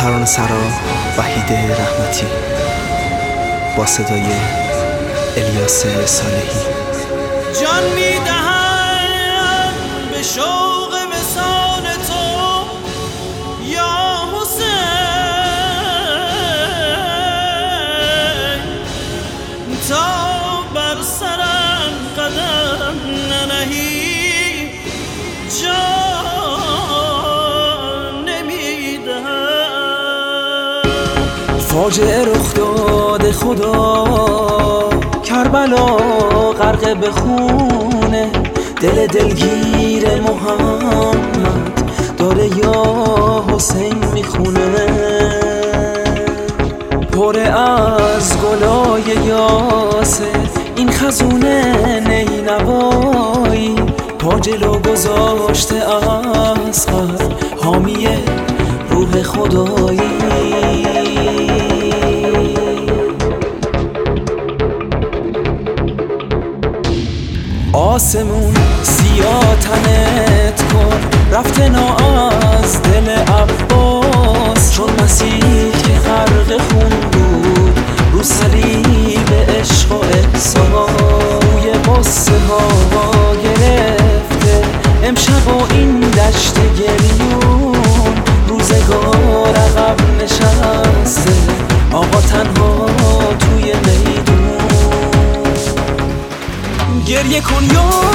ترانه سرا وحید رحمتی با صدای الیاس صالحی. جان میدهم به شوق وصال تو یا حسین، تا بر سرم قدم ننهی جان نمیدهم. فاجعه رخ داده خدا، کربلا غرق به خونه، دل دلگیر محمد داره یا حسین میخونه. پر از گلای یاسه این خزونه نینوایی، پا جلو گذاشته اصغر حامی روح خدایی. آسمون سیاه تنت کن، رفته نا از دل عباس، چون مسیح که غرق خون بود رو صلیب عشق و احساس. روی قصه ها گرفته امشب و این دشت گریون، روزگار عقب نشسته آقا تنها توی میدون. گریه کن یا